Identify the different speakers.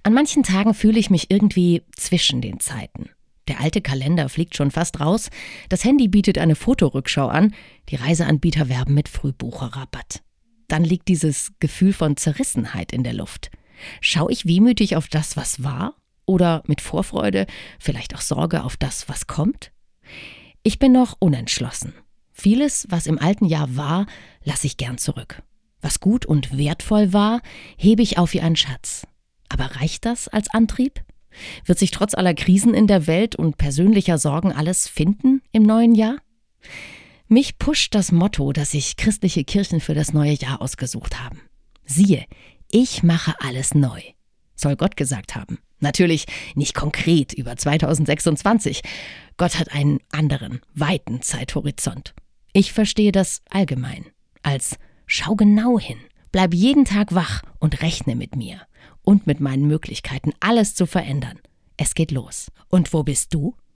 Speaker 1: An manchen Tagen fühle ich mich irgendwie zwischen den Zeiten. Der alte Kalender fliegt schon fast raus, das Handy bietet eine Fotorückschau an, die Reiseanbieter werben mit Frühbucherrabatt. Dann liegt dieses Gefühl von Zerrissenheit in der Luft. Schaue ich wehmütig auf das, was war? Oder mit Vorfreude, vielleicht auch Sorge auf das, was kommt? Ich bin noch unentschlossen. Vieles, was im alten Jahr war, lasse ich gern zurück. Was gut und wertvoll war, hebe ich auf wie ein Schatz. Aber reicht das als Antrieb? Wird sich trotz aller Krisen in der Welt und persönlicher Sorgen alles finden im neuen Jahr? Mich pusht das Motto, das sich christliche Kirchen für das neue Jahr ausgesucht haben. Siehe, ich mache alles neu, soll Gott gesagt haben. Natürlich nicht konkret über 2026. Gott hat einen anderen, weiten Zeithorizont. Ich verstehe das allgemein als schau genau hin, bleib jeden Tag wach und rechne mit mir und mit meinen Möglichkeiten, alles zu verändern. Es geht los. Und wo bist du?